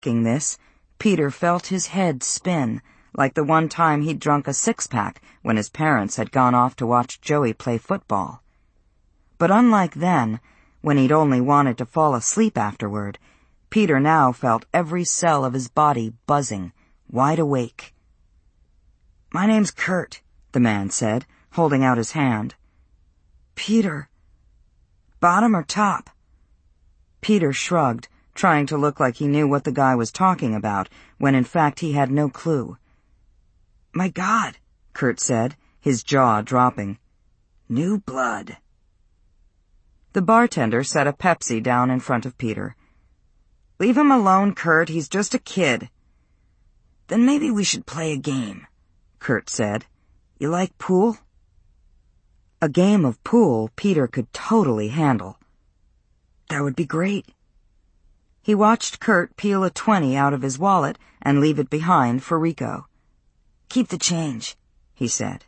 Thinking this, Peter felt his head spin, like the one time he'd drunk a six-pack when his parents had gone off to watch Joey play football. But unlike then, when he'd only wanted to fall asleep afterward, Peter now felt every cell of his body buzzing, wide awake. "My name's Kurt," the man said, holding out his hand. "Peter. Bottom or top?" Peter shrugged, trying to look like he knew what the guy was talking about, when in fact he had no clue. "My God," Kurt said, his jaw dropping. "New blood." The bartender set a Pepsi down in front of Peter. "Leave him alone, Kurt. He's just a kid." "Then maybe we should play a game," Kurt said. "You like pool?" A game of pool Peter could totally handle. "That would be great." He watched Kurt peel a 20 out of his wallet and leave it behind for Rico. "Keep the change," he said.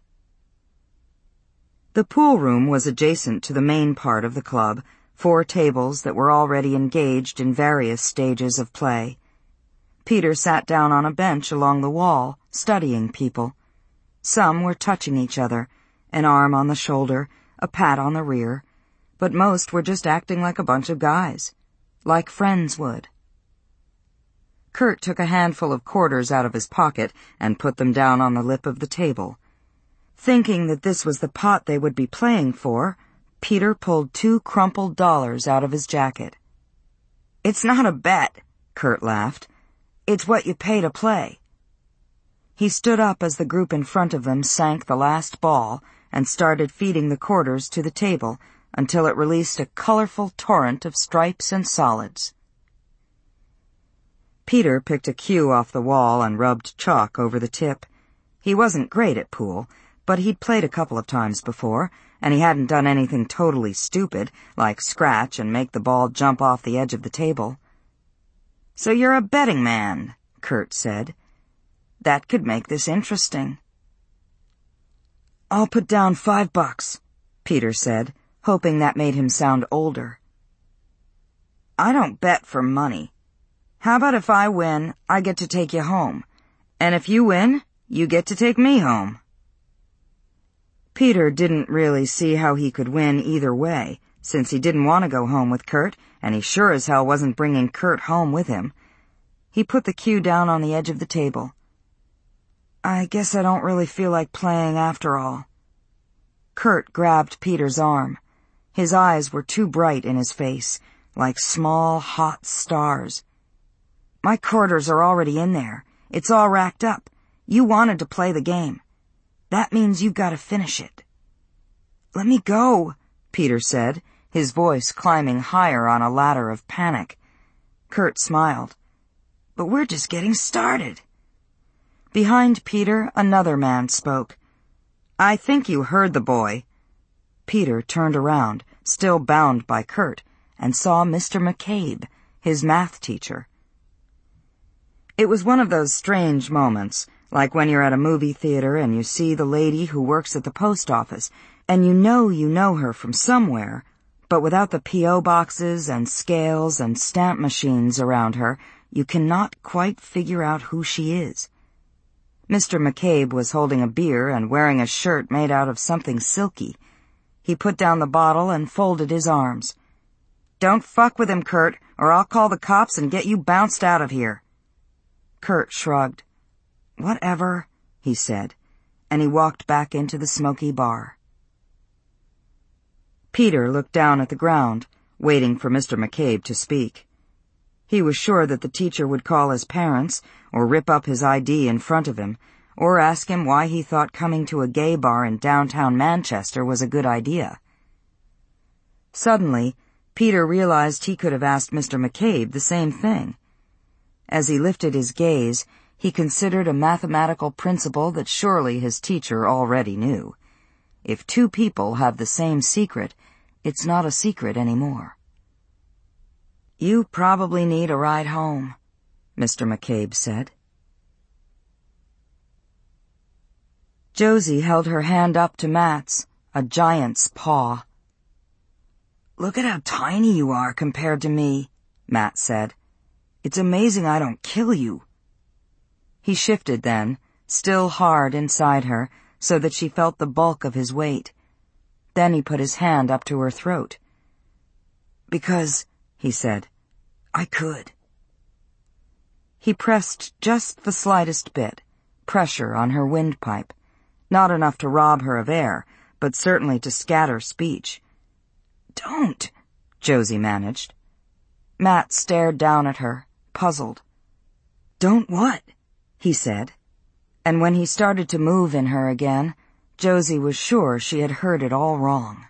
The pool room was adjacent to the main part of the club, 4 tables that were already engaged in various stages of play. Peter sat down on a bench along the wall, studying people. Some were touching each other, an arm on the shoulder, a pat on the rear, but most were just acting like a bunch of guys, like friends would. Kurt took a handful of quarters out of his pocket and put them down on the lip of the table. Thinking that this was the pot they would be playing for, Peter pulled 2 crumpled dollars out of his jacket. "It's not a bet," Kurt laughed. "It's what you pay to play." He stood up as the group in front of them sank the last ball and started feeding the quarters to the table until it released a colorful torrent of stripes and solids. Peter picked a cue off the wall and rubbed chalk over the tip. He wasn't great at pool, but he'd played a couple of times before, and he hadn't done anything totally stupid, like scratch and make the ball jump off the edge of the table. "So you're a betting man," Kurt said. "That could make this interesting." "I'll put down $5, Peter said, hoping that made him sound older. "I don't bet for money. How about if I win, I get to take you home, and if you win, you get to take me home?" Peter didn't really see how he could win either way, since he didn't want to go home with Kurt, and he sure as hell wasn't bringing Kurt home with him. He put the cue down on the edge of the table. "I guess I don't really feel like playing after all." Kurt grabbed Peter's arm. His eyes were too bright in his face, like small, hot stars. "My quarters are already in there. It's all racked up. You wanted to play the game. That means you've got to finish it." "Let me go," Peter said, his voice climbing higher on a ladder of panic. Kurt smiled. "But we're just getting started." Behind Peter, another man spoke. "I think you heard the boy." Peter turned around, still bound by Kurt, and saw Mr. McCabe, his math teacher. It was one of those strange moments, like when you're at a movie theater and you see the lady who works at the post office, and you know her from somewhere, but without the P.O. boxes and scales and stamp machines around her, you cannot quite figure out who she is. Mr. McCabe was holding a beer and wearing a shirt made out of something silky. He put down the bottle and folded his arms. "Don't fuck with him, Kurt, or I'll call the cops and get you bounced out of here." Kurt shrugged. "Whatever," he said, and he walked back into the smoky bar. Peter looked down at the ground, waiting for Mr. McCabe to speak. He was sure that the teacher would call his parents, or rip up his ID in front of him, or ask him why he thought coming to a gay bar in downtown Manchester was a good idea. Suddenly, Peter realized he could have asked Mr. McCabe the same thing. As he lifted his gaze, he considered a mathematical principle that surely his teacher already knew. If 2 people have the same secret, it's not a secret anymore. "You probably need a ride home," Mr. McCabe said. Josie held her hand up to Matt's, a giant's paw. "Look at how tiny you are compared to me," Matt said. It's amazing I don't kill you." He shifted then, still hard inside her, so that she felt the bulk of his weight. Then he put his hand up to her throat. "Because," he said, "I could." He pressed just the slightest bit, pressure on her windpipe, not enough to rob her of air, but certainly to scatter speech. "Don't," Josie managed. Matt stared down at her, puzzled. "Don't what?" he said. And when he started to move in her again, Josie was sure she had heard it all wrong.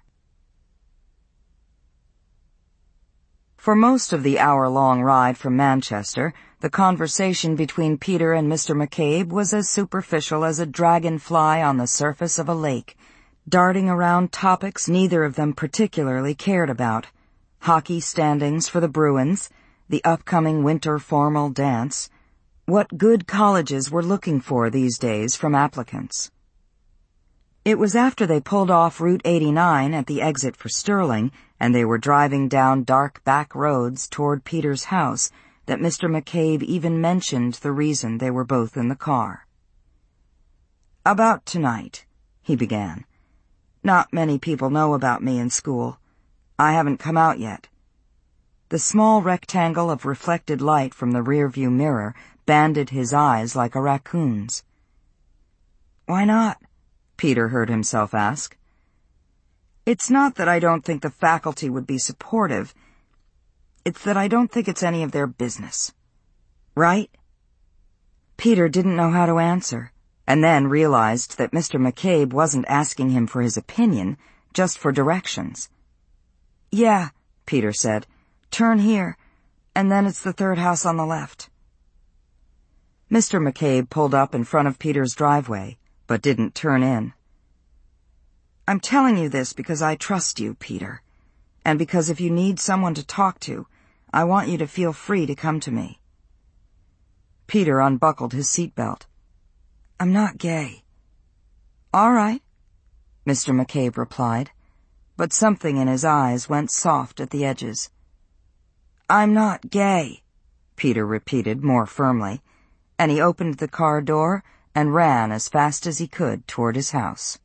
For most of the hour-long ride from Manchester, the conversation between Peter and Mr. McCabe was as superficial as a dragonfly on the surface of a lake, darting around topics neither of them particularly cared about: hockey standings for the Bruins, the upcoming winter formal dance, what good colleges were looking for these days from applicants. It was after they pulled off Route 89 at the exit for Sterling, and they were driving down dark back roads toward Peter's house, that Mr. McCabe even mentioned the reason they were both in the car. "About tonight," he began. "Not many people know about me in school. I haven't come out yet." The small rectangle of reflected light from the rearview mirror banded his eyes like a raccoon's. "Why not?" Peter heard himself ask. "It's not that I don't think the faculty would be supportive. It's that I don't think it's any of their business. Right?" Peter didn't know how to answer, and then realized that Mr. McCabe wasn't asking him for his opinion, just for directions. "Yeah," Peter said. "Turn here, and then it's the third house on the left." Mr. McCabe pulled up in front of Peter's driveway, but didn't turn in. "I'm telling you this because I trust you, Peter, and because if you need someone to talk to, I want you to feel free to come to me." Peter unbuckled his seatbelt. "I'm not gay." "All right," Mr. McCabe replied, but something in his eyes went soft at the edges. "I'm not gay," Peter repeated more firmly, and he opened the car door and ran as fast as he could toward his house.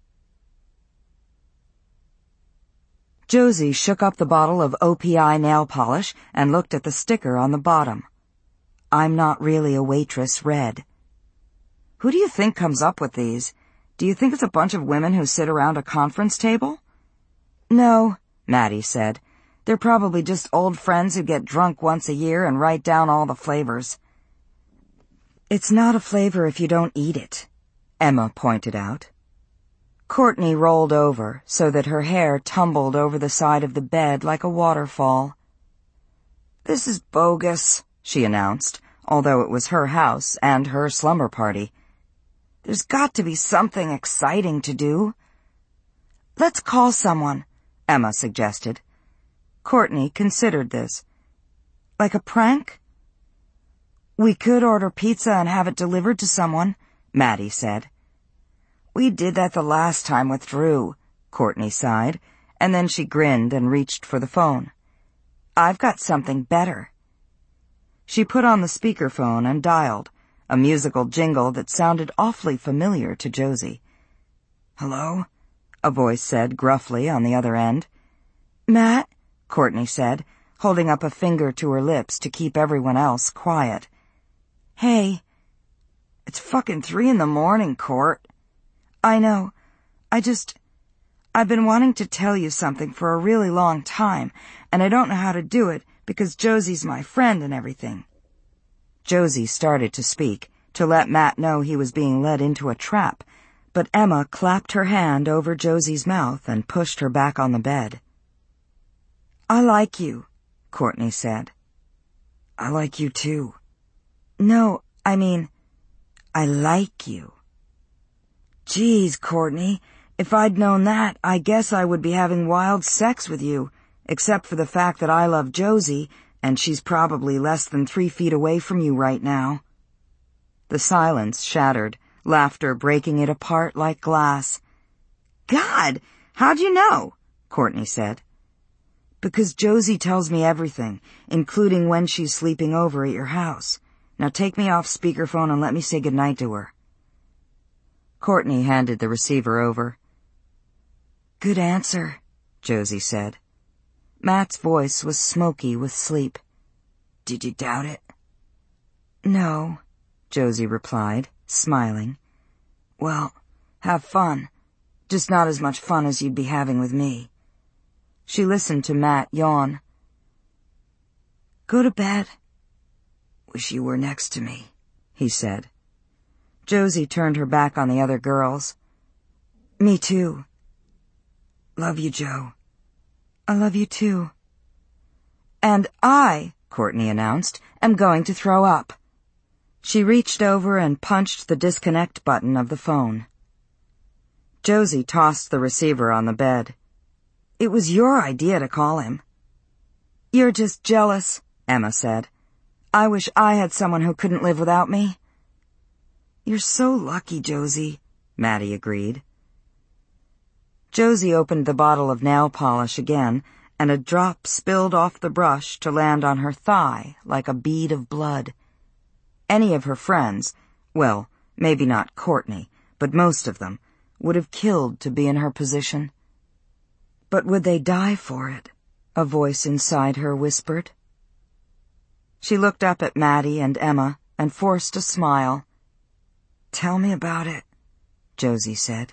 Josie shook up the bottle of OPI nail polish and looked at the sticker on the bottom. "I'm not really a waitress, read." "Who do you think comes up with these? Do you think it's a bunch of women who sit around a conference table?" "No," Maddie said. "They're probably just old friends who get drunk once a year and write down all the flavors." "It's not a flavor if you don't eat it," Emma pointed out. Courtney rolled over so that her hair tumbled over the side of the bed like a waterfall. "This is bogus," she announced, although it was her house and her slumber party. "There's got to be something exciting to do." "Let's call someone," Emma suggested. Courtney considered this. "Like a prank?" "We could order pizza and have it delivered to someone," Maddie said. "We did that the last time with Drew," Courtney sighed, and then she grinned and reached for the phone. "I've got something better." She put on the speakerphone and dialed, a musical jingle that sounded awfully familiar to Josie. "Hello?" a voice said gruffly on the other end. "Matt," Courtney said, holding up a finger to her lips to keep everyone else quiet. "Hey." "It's fucking 3 a.m, Court." "I know. I've been wanting to tell you something for a really long time, and I don't know how to do it because Josie's my friend and everything." Josie started to speak, to let Matt know he was being led into a trap, but Emma clapped her hand over Josie's mouth and pushed her back on the bed. "I like you," Courtney said. "I like you too." "No, I mean, I like you." "Geez, Courtney, if I'd known that, I guess I would be having wild sex with you, except for the fact that I love Josie, and she's probably less than 3 feet away from you right now." The silence shattered, laughter breaking it apart like glass. "God, how'd you know?" Courtney said. Because Josie tells me everything, including when she's sleeping over at your house. Now take me off speakerphone and let me say goodnight to her. Courtney handed the receiver over. Good answer, Josie said. Matt's voice was smoky with sleep. Did you doubt it? No, Josie replied, smiling. Well, have fun. Just not as much fun as you'd be having with me. She listened to Matt yawn. Go to bed. Wish you were next to me, he said. Josie turned her back on the other girls. Me too. Love you, Joe. I love you too. And I, Courtney announced, am going to throw up. She reached over and punched the disconnect button of the phone. Josie tossed the receiver on the bed. It was your idea to call him. You're just jealous, Emma said. I wish I had someone who couldn't live without me. You're so lucky, Josie, Maddie agreed. Josie opened the bottle of nail polish again, and a drop spilled off the brush to land on her thigh like a bead of blood. Any of her friends, well, maybe not Courtney, but most of them, would have killed to be in her position. But would they die for it? A voice inside her whispered. She looked up at Maddie and Emma and forced a smile. Tell me about it, Josie said.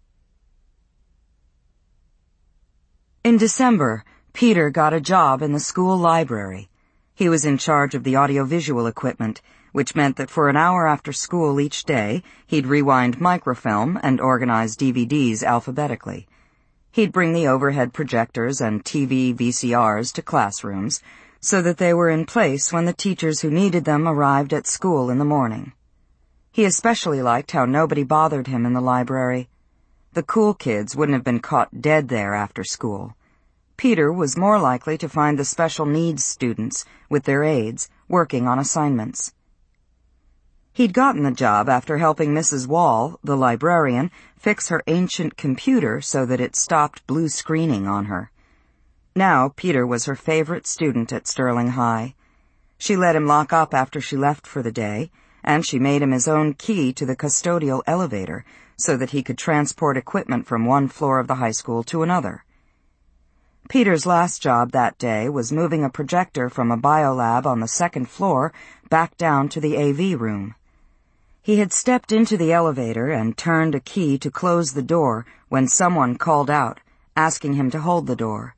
In December, Peter got a job in the school library. He was in charge of the audiovisual equipment, which meant that for an hour after school each day, he'd rewind microfilm and organize DVDs alphabetically. He'd bring the overhead projectors and TV VCRs to classrooms so that they were in place when the teachers who needed them arrived at school in the morning. He especially liked how nobody bothered him in the library. The cool kids wouldn't have been caught dead there after school. Peter was more likely to find the special needs students, with their aides, working on assignments. He'd gotten the job after helping Mrs. Wall, the librarian, fix her ancient computer so that it stopped blue screening on her. Now Peter was her favorite student at Sterling High. She let him lock up after she left for the day, and she made him his own key to the custodial elevator so that he could transport equipment from one floor of the high school to another. Peter's last job that day was moving a projector from a biolab on the second floor back down to the AV room. He had stepped into the elevator and turned a key to close the door when someone called out, asking him to hold the door.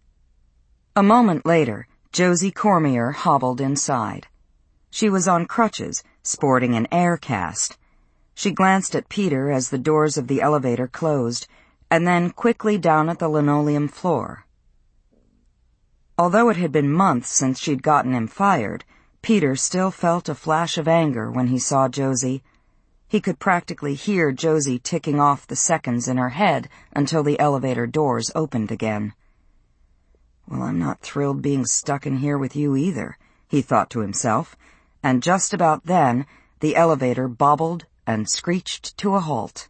A moment later, Josie Cormier hobbled inside. She was on crutches, sporting an air cast. She glanced at Peter as the doors of the elevator closed, and then quickly down at the linoleum floor. Although it had been months since she'd gotten him fired, Peter still felt a flash of anger when he saw Josie. He could practically hear Josie ticking off the seconds in her head until the elevator doors opened again. Well, I'm not thrilled being stuck in here with you either, he thought to himself, and just about then, the elevator bobbled and screeched to a halt.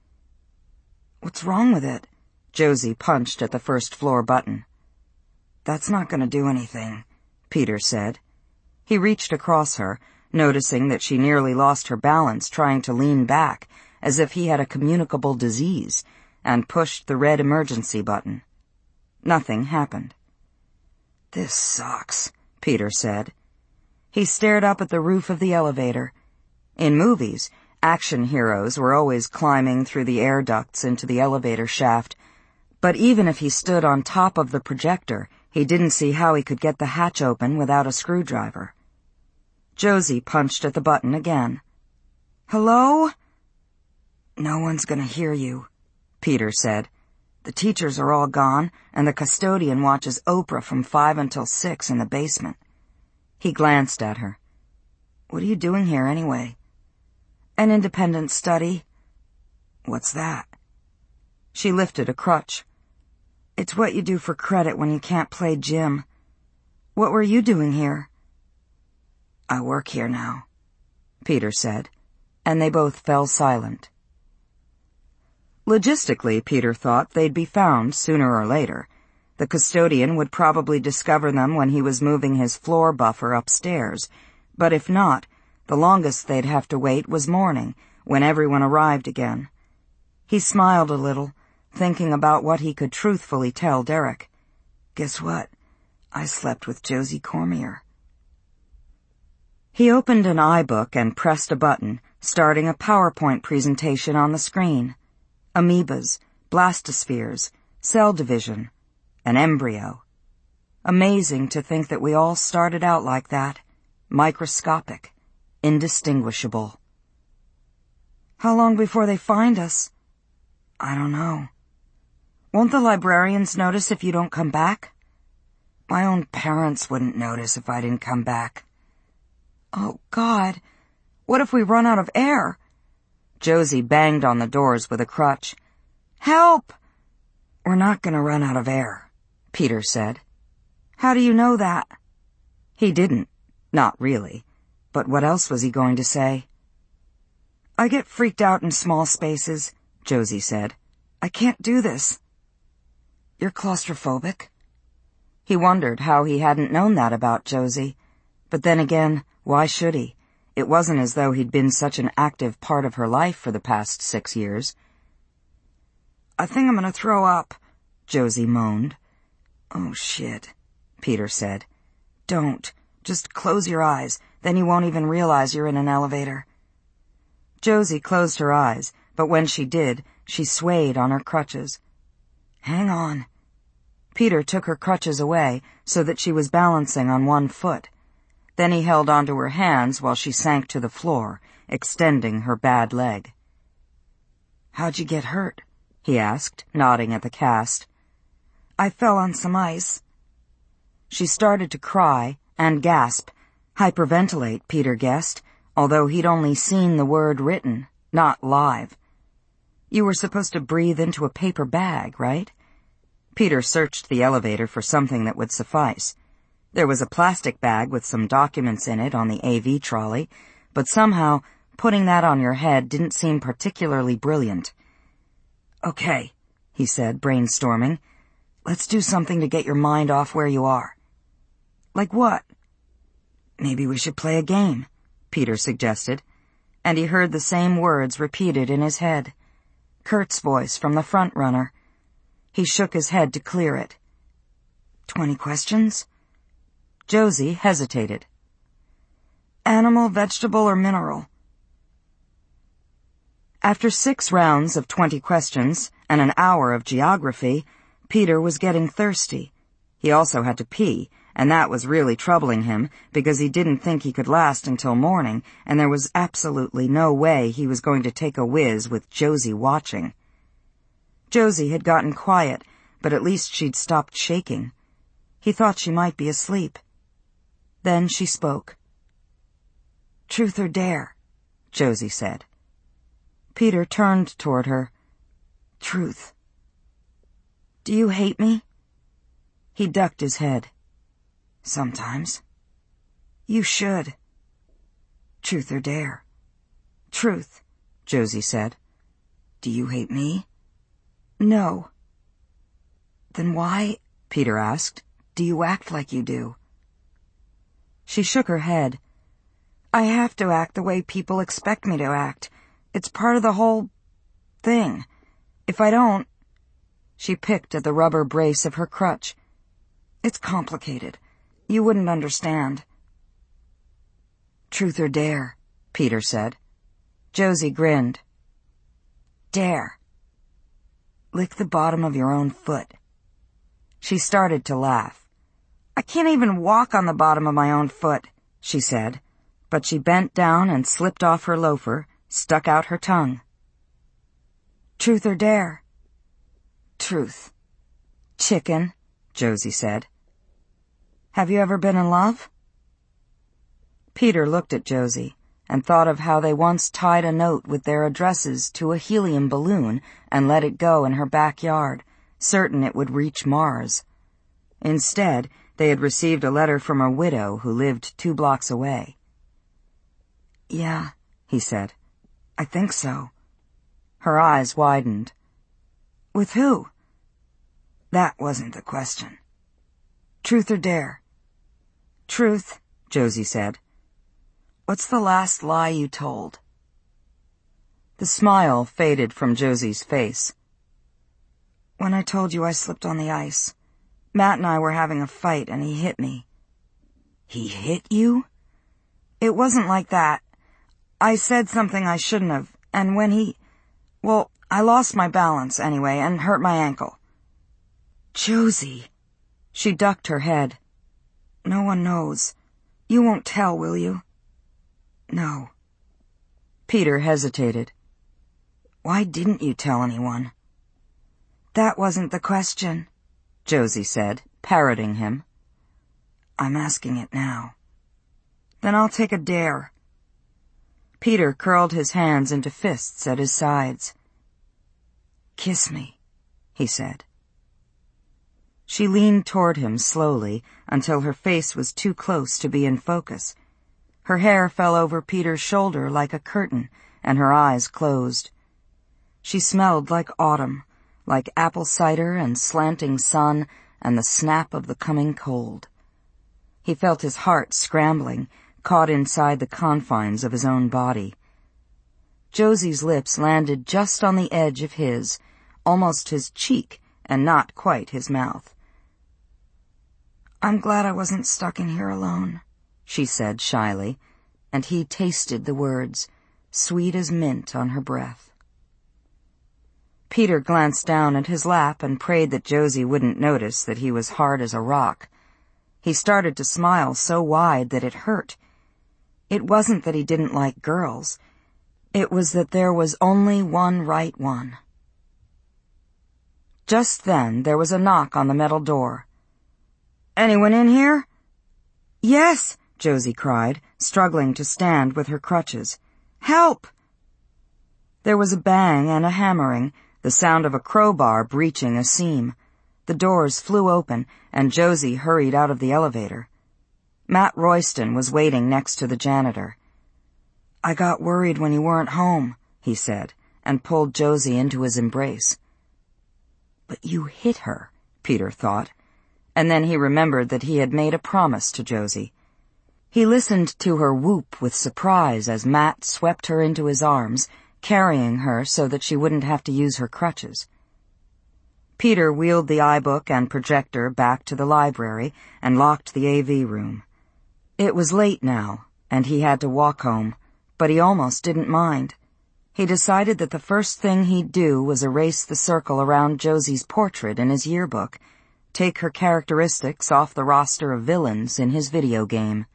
What's wrong with it? Josie punched at the first floor button. That's not going to do anything, Peter said. He reached across her, noticing that she nearly lost her balance trying to lean back, as if he had a communicable disease, and pushed the red emergency button. Nothing happened. This sucks, Peter said. He stared up at the roof of the elevator. In movies, action heroes were always climbing through the air ducts into the elevator shaft, but even if he stood on top of the projector, he didn't see how he could get the hatch open without a screwdriver. Josie punched at the button again. Hello? No one's gonna hear you, Peter said. The teachers are all gone, and the custodian watches Oprah from 5 until 6 in the basement. He glanced at her. What are you doing here anyway? An independent study. What's that? She lifted a crutch. It's what you do for credit when you can't play gym. What were you doing here? I work here now, Peter said, and they both fell silent. Logistically, Peter thought they'd be found sooner or later. The custodian would probably discover them when he was moving his floor buffer upstairs, but if not, the longest they'd have to wait was morning, when everyone arrived again. He smiled a little, thinking about what he could truthfully tell Derek. "Guess what? I slept with Josie Cormier." He opened an iBook and pressed a button, starting a PowerPoint presentation on the screen. Amoebas, blastospheres, cell division, an embryo. Amazing to think that we all started out like that, microscopic, indistinguishable. "How long before they find us?" "I don't know." "Won't the librarians notice if you don't come back?" "My own parents wouldn't notice if I didn't come back." "Oh, God, what if we run out of air?" Josie banged on the doors with a crutch. "Help!" "We're not going to run out of air," Peter said. "How do you know that?" He didn't. Not really. But what else was he going to say? "I get freaked out in small spaces," Josie said. "I can't do this." "You're claustrophobic?" He wondered how he hadn't known that about Josie. But then again, why should he? It wasn't as though he'd been such an active part of her life for the past 6 years. "I think I'm going to throw up," Josie moaned. "Oh, shit," Peter said. "Don't. Just close your eyes. Then you won't even realize you're in an elevator." Josie closed her eyes, but when she did, she swayed on her crutches. "Hang on." Peter took her crutches away so that she was balancing on one foot. Then he held onto her hands while she sank to the floor, extending her bad leg. "How'd you get hurt?" he asked, nodding at the cast. "I fell on some ice." She started to cry and gasp, hyperventilate, Peter guessed, although he'd only seen the word written, not live. "You were supposed to breathe into a paper bag, right?" Peter searched the elevator for something that would suffice. There was a plastic bag with some documents in it on the AV trolley, but somehow putting that on your head didn't seem particularly brilliant. "Okay," he said, brainstorming. "Let's do something to get your mind off where you are." "Like what?" "Maybe we should play a game," Peter suggested, and he heard the same words repeated in his head. Kurt's voice from the front runner. He shook his head to clear it. 20 questions? Josie hesitated. "Animal, vegetable, or mineral?" After 6 rounds of 20 questions and an hour of geography, Peter was getting thirsty. He also had to pee, and that was really troubling him because he didn't think he could last until morning, and there was absolutely no way he was going to take a whiz with Josie watching. Josie had gotten quiet, but at least she'd stopped shaking. He thought she might be asleep. Then she spoke. "Truth or dare?" Josie said. Peter turned toward her. "Truth." "Do you hate me?" He ducked his head. "Sometimes." "You should." "Truth or dare?" "Truth," Josie said. "Do you hate me?" "No." "Then why," Peter asked, "do you act like you do?" She shook her head. "I have to act the way people expect me to act. It's part of the whole thing. If I don't—" She picked at the rubber brace of her crutch. "It's complicated. You wouldn't understand." "Truth or dare?" Peter said. Josie grinned. "Dare. Lick the bottom of your own foot." She started to laugh. "I can't even walk on the bottom of my own foot," she said, but she bent down and slipped off her loafer, stuck out her tongue. "Truth or dare?" "Truth." "Chicken," Josie said. "Have you ever been in love?" Peter looked at Josie and thought of how they once tied a note with their addresses to a helium balloon and let it go in her backyard, certain it would reach Mars. Instead, they had received a letter from a widow who lived 2 blocks away. "Yeah," he said. "I think so." Her eyes widened. "With who?" That wasn't the question. Truth or dare? Truth, Josie said. What's the last lie you told? The smile faded from Josie's face. When I told you I slipped on the ice. Matt and I were having a fight and he hit me. He hit you? It wasn't like that. I said something I shouldn't have, and when I lost my balance anyway and hurt my ankle. Josie. She ducked her head. No one knows. You won't tell, will you? No. Peter hesitated. Why didn't you tell anyone? That wasn't the question, Josie said, parroting him. I'm asking it now. Then I'll take a dare. Peter curled his hands into fists at his sides. Kiss me, he said. She leaned toward him slowly until her face was too close to be in focus. Her hair fell over Peter's shoulder like a curtain, and her eyes closed. She smelled like autumn, like apple cider and slanting sun and the snap of the coming cold. He felt his heart scrambling, caught inside the confines of his own body. Josie's lips landed just on the edge of his, almost his cheek and not quite his mouth. I'm glad I wasn't stuck in here alone, she said shyly, and he tasted the words, sweet as mint on her breath. Peter glanced down at his lap and prayed that Josie wouldn't notice that he was hard as a rock. He started to smile so wide that it hurt. It wasn't that he didn't like girls. It was that there was only one right one. Just then there was a knock on the metal door. Anyone in here? Yes, Josie cried, struggling to stand with her crutches. Help! There was a bang and a hammering, the sound of a crowbar breaching a seam. The doors flew open, and Josie hurried out of the elevator. Matt Royston was waiting next to the janitor. I got worried when you weren't home, he said, and pulled Josie into his embrace. But you hit her, Peter thought, and then he remembered that he had made a promise to Josie. He listened to her whoop with surprise as Matt swept her into his arms, carrying her so that she wouldn't have to use her crutches. Peter wheeled the iBook and projector back to the library and locked the AV room. It was late now, and he had to walk home, but he almost didn't mind. He decided that the first thing he'd do was erase the circle around Josie's portrait in his yearbook, take her characteristics off the roster of villains in his video game.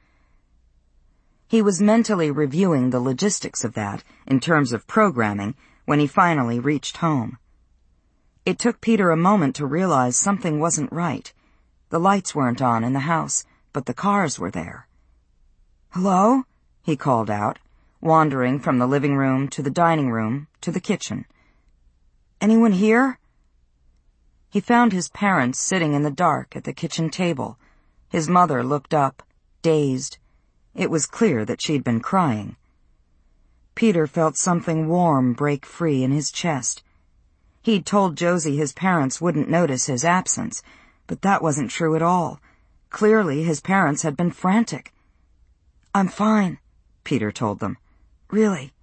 He was mentally reviewing the logistics of that, in terms of programming, when he finally reached home. It took Peter a moment to realize something wasn't right. The lights weren't on in the house, but the cars were there. Hello? He called out, wandering from the living room to the dining room to the kitchen. Anyone here? He found his parents sitting in the dark at the kitchen table. His mother looked up, dazed. It was clear that she'd been crying. Peter felt something warm break free in his chest. He'd told Josie his parents wouldn't notice his absence, but that wasn't true at all. Clearly, his parents had been frantic. I'm fine, Peter told them. Really.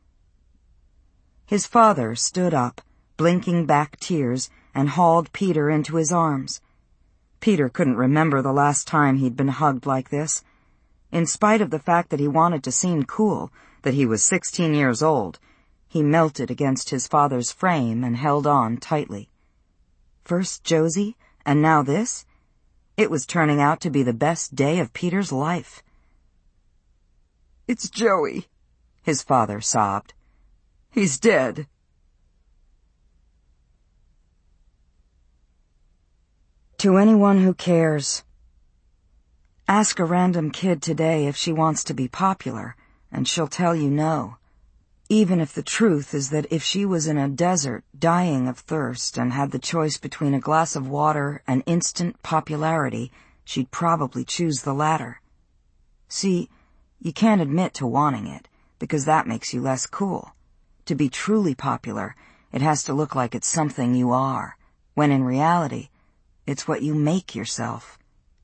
His father stood up, blinking back tears, and hauled Peter into his arms. Peter couldn't remember the last time he'd been hugged like this. In spite of the fact that he wanted to seem cool, that he was 16 years old, he melted against his father's frame and held on tightly. First Josie, and now this? It was turning out to be the best day of Peter's life. It's Joey, his father sobbed. He's dead. To anyone who cares. Ask a random kid today if she wants to be popular, and she'll tell you no. Even if the truth is that if she was in a desert, dying of thirst, and had the choice between a glass of water and instant popularity, she'd probably choose the latter. See, you can't admit to wanting it, because that makes you less cool. To be truly popular, it has to look like it's something you are, when in reality, It's what you make yourself.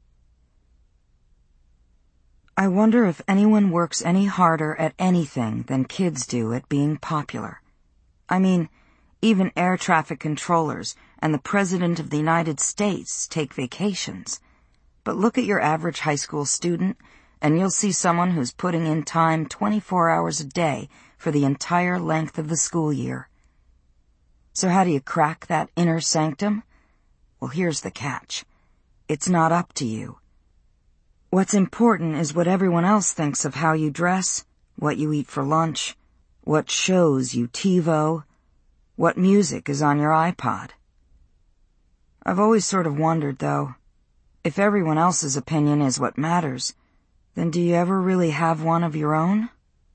I wonder if anyone works any harder at anything than kids do at being popular. I mean, even air traffic controllers and the President of the United States take vacations. But look at your average high school student, and you'll see someone who's putting in time 24 hours a day for the entire length of the school year. So how do you crack that inner sanctum? Well, here's the catch. It's not up to you. What's important is what everyone else thinks of how you dress, what you eat for lunch, what shows you TiVo, what music is on your iPod. I've always sort of wondered, though, if everyone else's opinion is what matters, then do you ever really have one of your own?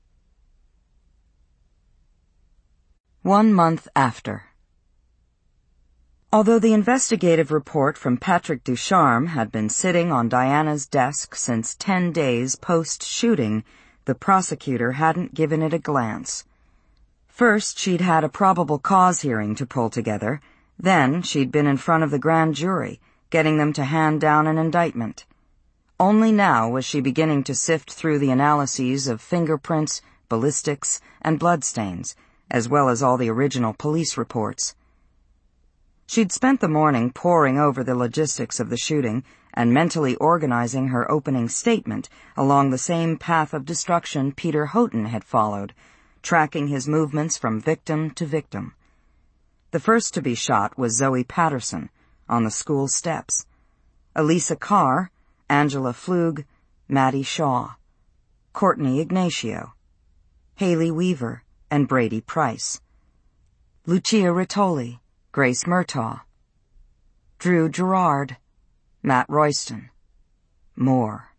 1 month after. Although the investigative report from Patrick Ducharme had been sitting on Diana's desk since 10 days post-shooting, the prosecutor hadn't given it a glance. First, she'd had a probable cause hearing to pull together. Then, she'd been in front of the grand jury, getting them to hand down an indictment. Only now was she beginning to sift through the analyses of fingerprints, ballistics, and bloodstains, as well as all the original police reports. She'd spent the morning poring over the logistics of the shooting and mentally organizing her opening statement along the same path of destruction Peter Houghton had followed, tracking his movements from victim to victim. The first to be shot was Zoe Patterson, on the school steps. Elisa Carr, Angela Flug, Maddie Shaw, Courtney Ignacio, Haley Weaver, and Brady Price, Lucia Rittoli, Grace Murtaugh, Drew Gerard, Matt Royston, more.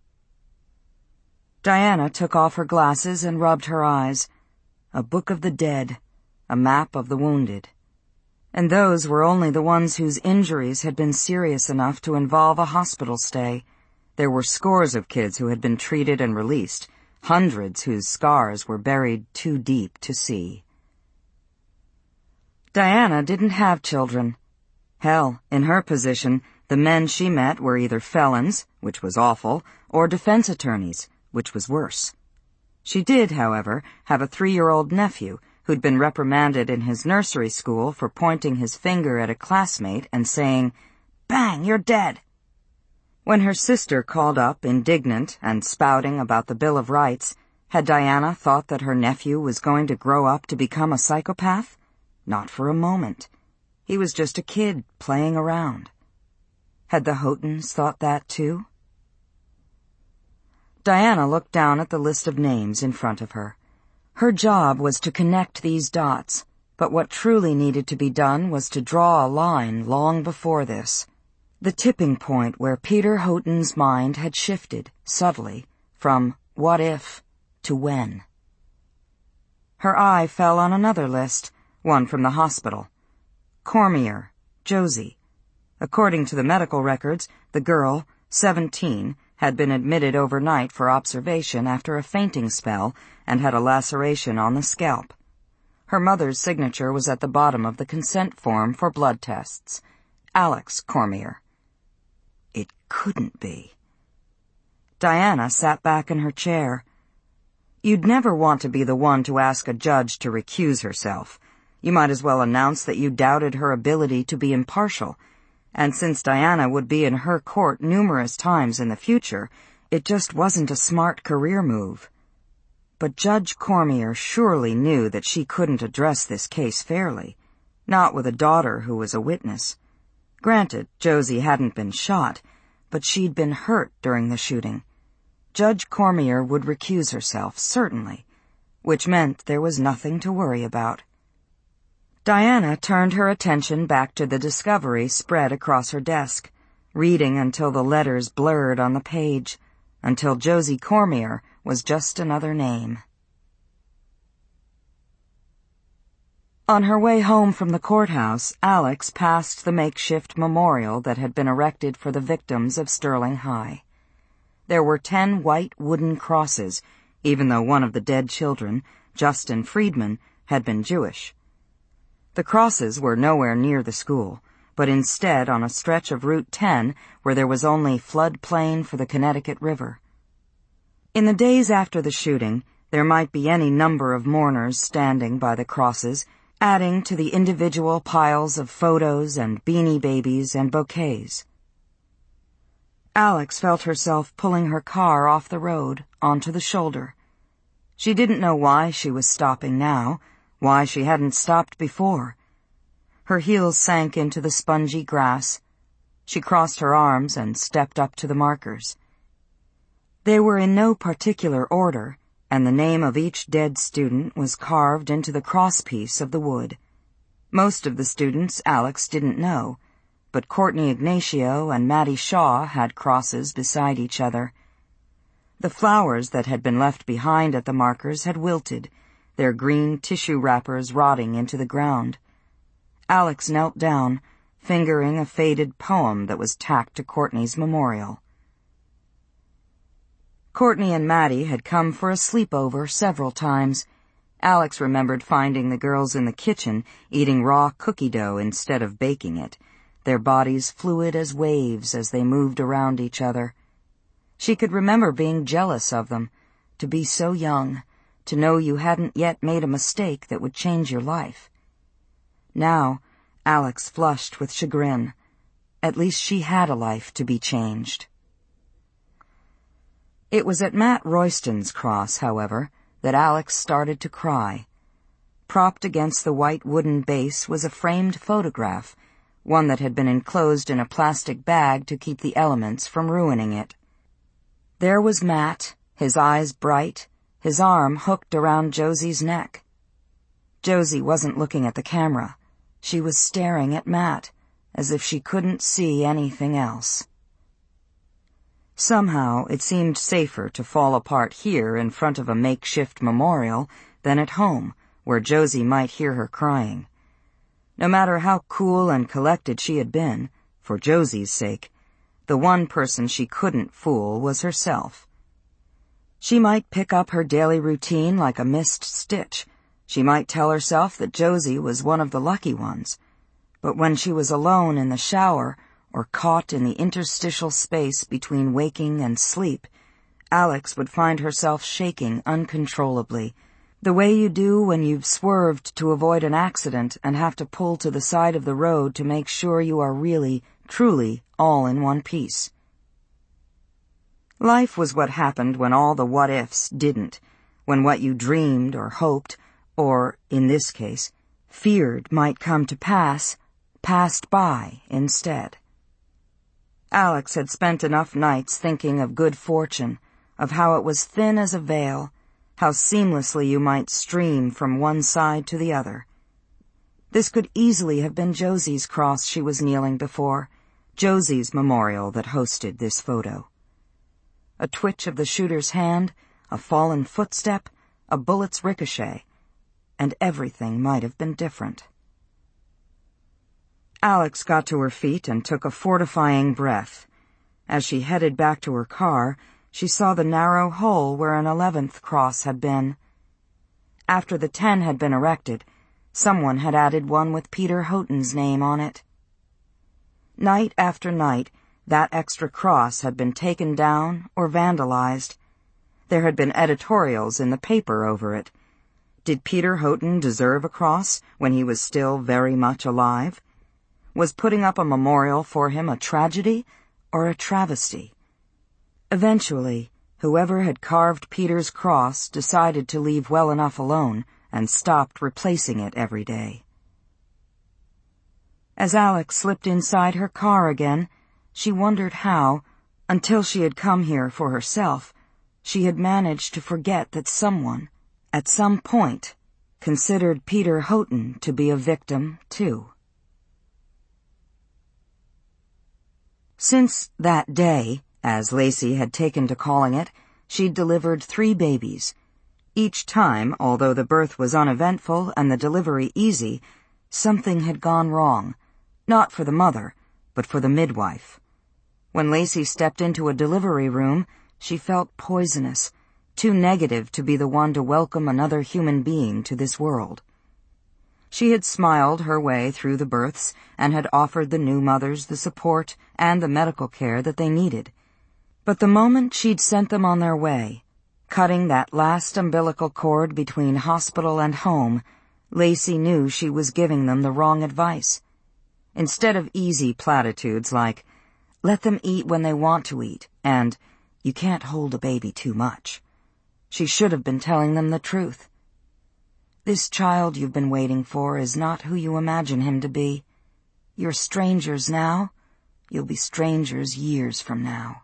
Diana took off her glasses and rubbed her eyes. A book of the dead, a map of the wounded. And those were only the ones whose injuries had been serious enough to involve a hospital stay. There were scores of kids who had been treated and released, hundreds whose scars were buried too deep to see. Diana didn't have children. Hell, in her position, the men she met were either felons, which was awful, or defense attorneys, which was worse. She did, however, have a 3-year-old nephew who'd been reprimanded in his nursery school for pointing his finger at a classmate and saying, "Bang, you're dead." When her sister called up, indignant and spouting about the Bill of Rights, had Diana thought that her nephew was going to grow up to become a psychopath? Not for a moment. He was just a kid playing around. Had the Houghtons thought that too? Diana looked down at the list of names in front of her. Her job was to connect these dots, but what truly needed to be done was to draw a line long before this. The tipping point where Peter Houghton's mind had shifted, subtly, from what if to when. Her eye fell on another list, one from the hospital. Cormier, Josie. According to the medical records, the girl, 17, had been admitted overnight for observation after a fainting spell and had a laceration on the scalp. Her mother's signature was at the bottom of the consent form for blood tests. Alex Cormier. It couldn't be. Diana sat back in her chair. You'd never want to be the one to ask a judge to recuse herself. You might as well announce that you doubted her ability to be impartial. And since Diana would be in her court numerous times in the future, it just wasn't a smart career move. But Judge Cormier surely knew that she couldn't address this case fairly, not with a daughter who was a witness. Granted, Josie hadn't been shot, but she'd been hurt during the shooting. Judge Cormier would recuse herself, certainly, which meant there was nothing to worry about. Diana turned her attention back to the discovery spread across her desk, reading until the letters blurred on the page, until Josie Cormier was just another name. On her way home from the courthouse, Alex passed the makeshift memorial that had been erected for the victims of Sterling High. There were 10 white wooden crosses, even though one of the dead children, Justin Friedman, had been Jewish. The crosses were nowhere near the school, but instead on a stretch of Route 10 where there was only floodplain for the Connecticut River. In the days after the shooting, there might be any number of mourners standing by the crosses, adding to the individual piles of photos and Beanie Babies and bouquets. Alex felt herself pulling her car off the road onto the shoulder. She didn't know why she was stopping now, why she hadn't stopped before. Her heels sank into the spongy grass. She crossed her arms and stepped up to the markers. They were in no particular order, and the name of each dead student was carved into the crosspiece of the wood. Most of the students Alex didn't know, but Courtney Ignacio and Maddie Shaw had crosses beside each other. The flowers that had been left behind at the markers had wilted, their green tissue wrappers rotting into the ground. Alex knelt down, fingering a faded poem that was tacked to Courtney's memorial. Courtney and Maddie had come for a sleepover several times. Alex remembered finding the girls in the kitchen eating raw cookie dough instead of baking it, their bodies fluid as waves as they moved around each other. She could remember being jealous of them, to be so young, to know you hadn't yet made a mistake that would change your life. Now, Alex flushed with chagrin. At least she had a life to be changed. It was at Matt Royston's cross, however, that Alex started to cry. Propped against the white wooden base was a framed photograph, one that had been enclosed in a plastic bag to keep the elements from ruining it. There was Matt, his eyes bright, his arm hooked around Josie's neck. Josie wasn't looking at the camera. She was staring at Matt, as if she couldn't see anything else. Somehow, it seemed safer to fall apart here in front of a makeshift memorial than at home, where Josie might hear her crying. No matter how cool and collected she had been, for Josie's sake, the one person she couldn't fool was herself. She might pick up her daily routine like a missed stitch. She might tell herself that Josie was one of the lucky ones. But when she was alone in the shower, or caught in the interstitial space between waking and sleep, Alex would find herself shaking uncontrollably, the way you do when you've swerved to avoid an accident and have to pull to the side of the road to make sure you are really, truly all in one piece. Life was what happened when all the what-ifs didn't, when what you dreamed or hoped, or, in this case, feared might come to pass, passed by instead. Alex had spent enough nights thinking of good fortune, of how it was thin as a veil, how seamlessly you might stream from one side to the other. This could easily have been Josie's cross she was kneeling before, Josie's memorial that hosted this photo. A twitch of the shooter's hand, a fallen footstep, a bullet's ricochet, and everything might have been different. Alex got to her feet and took a fortifying breath. As she headed back to her car, she saw the narrow hole where an 11th cross had been. After the 10 had been erected, someone had added one with Peter Houghton's name on it. Night after night, that extra cross had been taken down or vandalized. There had been editorials in the paper over it. Did Peter Houghton deserve a cross when he was still very much alive? Was putting up a memorial for him a tragedy or a travesty? Eventually, whoever had carved Peter's cross decided to leave well enough alone and stopped replacing it every day. As Alex slipped inside her car again, she wondered how, until she had come here for herself, she had managed to forget that someone, at some point, considered Peter Houghton to be a victim, too. Since that day, as Lacey had taken to calling it, she'd delivered 3 babies. Each time, although the birth was uneventful and the delivery easy, something had gone wrong, not for the mother, but for the midwife. When Lacey stepped into a delivery room, she felt poisonous, too negative to be the one to welcome another human being to this world. She had smiled her way through the births and had offered the new mothers the support and the medical care that they needed. But the moment she'd sent them on their way, cutting that last umbilical cord between hospital and home, Lacey knew she was giving them the wrong advice. Instead of easy platitudes like, "Let them eat when they want to eat," and "You can't hold a baby too much," she should have been telling them the truth. This child you've been waiting for is not who you imagine him to be. You're strangers now. You'll be strangers years from now.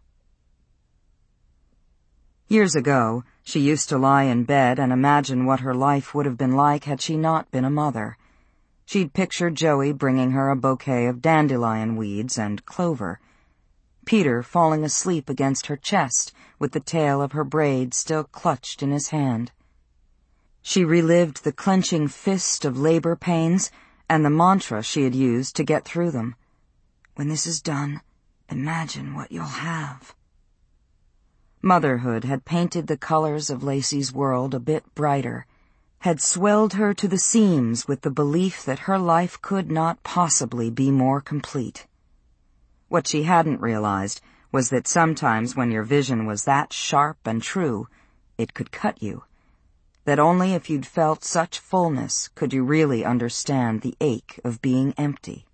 Years ago, she used to lie in bed and imagine what her life would have been like had she not been a mother. She'd picture Joey bringing her a bouquet of dandelion weeds and clover, Peter falling asleep against her chest with the tail of her braid still clutched in his hand. She relived the clenching fist of labor pains and the mantra she had used to get through them. "When this is done, imagine what you'll have." Motherhood had painted the colors of Lacey's world a bit brighter, had swelled her to the seams with the belief that her life could not possibly be more complete. What she hadn't realized was that sometimes when your vision was that sharp and true, it could cut you. That only if you'd felt such fullness could you really understand the ache of being empty.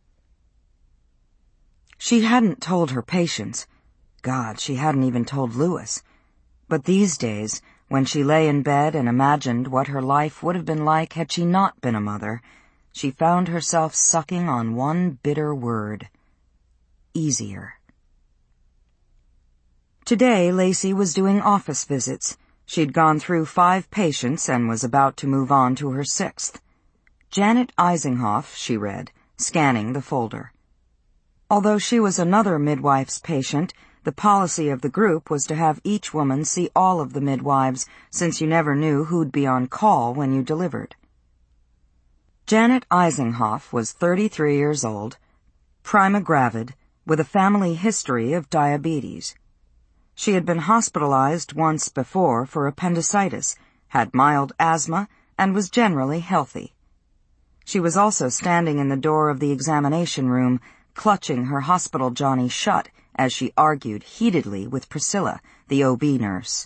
She hadn't told her patients. God, she hadn't even told Louis. But these days, when she lay in bed and imagined what her life would have been like had she not been a mother, she found herself sucking on one bitter word: easier. Today, Lacey was doing office visits. She'd gone through 5 patients and was about to move on to her 6th. Janet Isinghoff, she read, scanning the folder. Although she was another midwife's patient, the policy of the group was to have each woman see all of the midwives, since you never knew who'd be on call when you delivered. Janet Isinghoff was 33 years old, prima gravid, with a family history of diabetes. She had been hospitalized once before for appendicitis, had mild asthma, and was generally healthy. She was also standing in the door of the examination room, clutching her hospital Johnny shut as she argued heatedly with Priscilla, the OB nurse.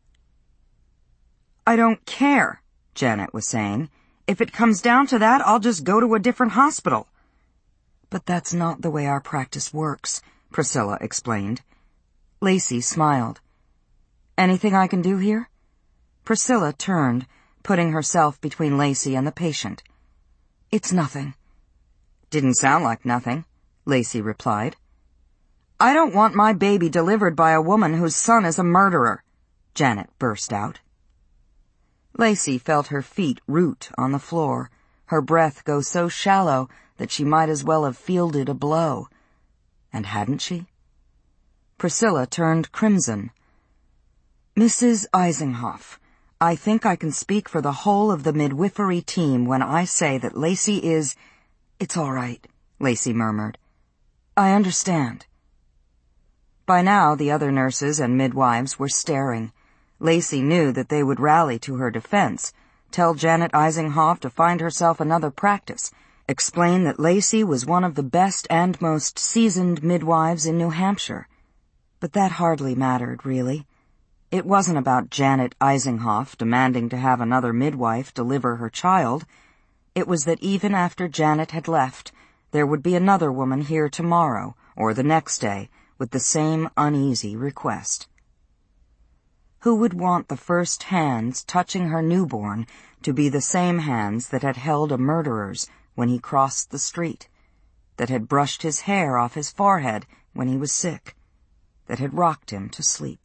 "I don't care," Janet was saying. "If it comes down to that, I'll just go to a different hospital." "But that's not the way our practice works," Priscilla explained. Lacey smiled. "Anything I can do here?" Priscilla turned, putting herself between Lacey and the patient. "It's nothing." "Didn't sound like nothing," Lacey replied. "I don't want my baby delivered by a woman whose son is a murderer," Janet burst out. Lacey felt her feet root on the floor, her breath go so shallow that she might as well have fielded a blow. And hadn't she? Priscilla turned crimson. "Mrs. Isinghoff, I think I can speak for the whole of the midwifery team when I say that Lacey is—" "It's all right," Lacey murmured. "I understand." By now the other nurses and midwives were staring. Lacey knew that they would rally to her defense, tell Janet Isinghoff to find herself another practice, explain that Lacey was one of the best and most seasoned midwives in New Hampshire. But that hardly mattered, really. It wasn't about Janet Isinghoff demanding to have another midwife deliver her child. It was that even after Janet had left, there would be another woman here tomorrow, or the next day, with the same uneasy request. Who would want the first hands touching her newborn to be the same hands that had held a murderer's when he crossed the street, that had brushed his hair off his forehead when he was sick, that had rocked him to sleep?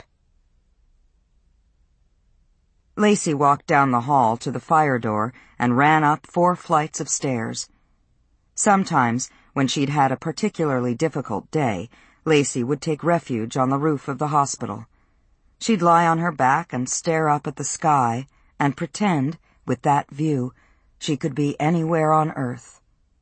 Lacey walked down the hall to the fire door and ran up 4 flights of stairs. Sometimes, when she'd had a particularly difficult day, Lacey would take refuge on the roof of the hospital. She'd lie on her back and stare up at the sky and pretend, with that view, she could be anywhere on earth.